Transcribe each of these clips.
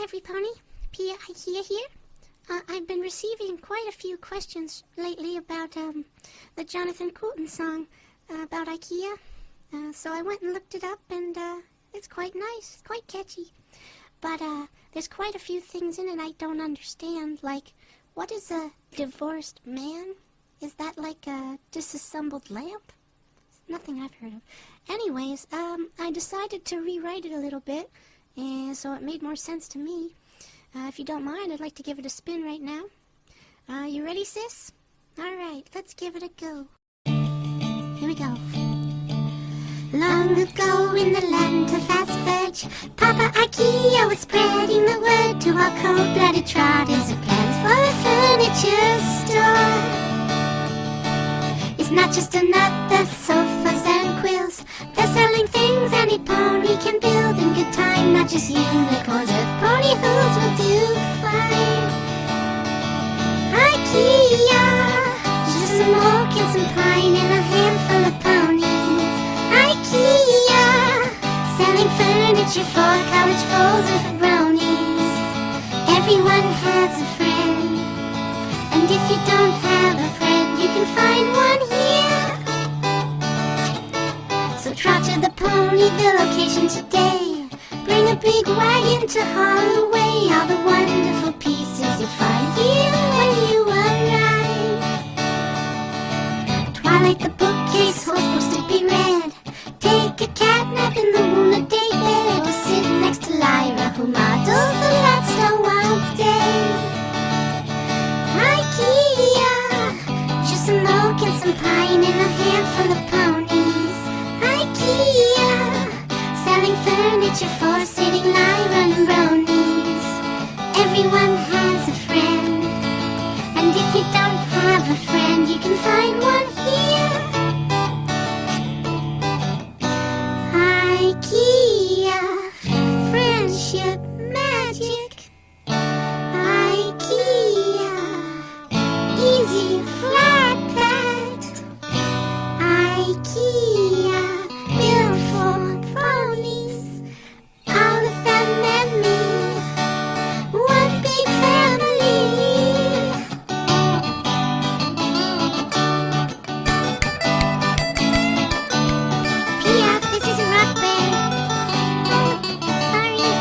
everypony, Pia IKEA here. I've been receiving quite a few questions lately about the Jonathan Coulton song about IKEA. So I went and looked it up, and it's quite nice, it's quite catchy. But there's quite a few things in it I don't understand, like, what is a divorced man? Is that like a disassembled lamp? Nothing I've heard of. Anyways, I decided to rewrite it a little bit, and so it made more sense to me. If you don't mind, I'd like to give it a spin right now. You ready, sis? Alright, let's give it a go. Here we go. Long ago in the land of fast fudge, Papa IKEA was spreading the word to all cold-blooded trotters of plans for a furniture store. It's not just another sofas and quills. They're selling things any pony can build in good time. Not just unicorns, earth pony hooves will do fine. IKEA, just some oak and some pine and a handful of ponies. IKEA, selling furniture for college foes and for bronies. Everyone has a friend, and if you don't have a friend, you can find one here. So trot to the Ponyville location today. Bring a big wagon to haul away all the wonderful pieces you'll find here when you arrive. Twilight the bookcase holds books to be read. Take a cat nap in the moonlit daybed, or sit next to Lyra, who models the last all day. IKEA, just some oak and some pine and a handful of ponies. IKEA, selling furniture for sitting Lyra and bronies. Everyone has a friend, and if you don't have a friend, you can find one here. IKEA, friendship magic. IKEA, easy flat packed. IKEA, built for ponies, all of them and me, one big family. Pia, this is a rock band. Sorry.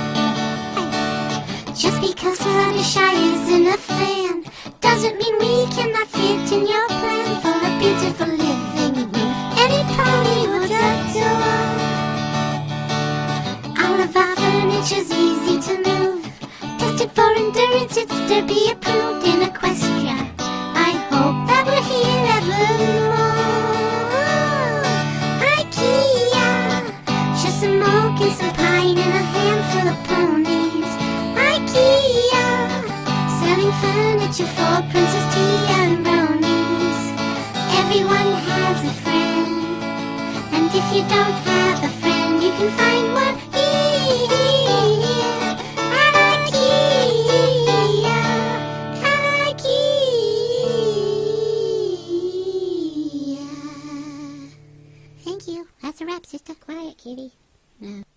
Just because Fluttershy isn't a fan doesn't mean we cannot fit in your plan for a beautiful living room any pony would adore. All of our furniture's easy to move, tested for endurance, it's Derby approved in Equestria. I hope that we're here evermore. IKEA, just some oak and some pine and a handful of ponies. IKEA, selling furniture for Princess Tia and bronies. Everyone has a friend, and if you don't have a friend, you can find one here at IKEA. At IKEA. Thank you. That's a wrap, sister. Quiet, kitty. No.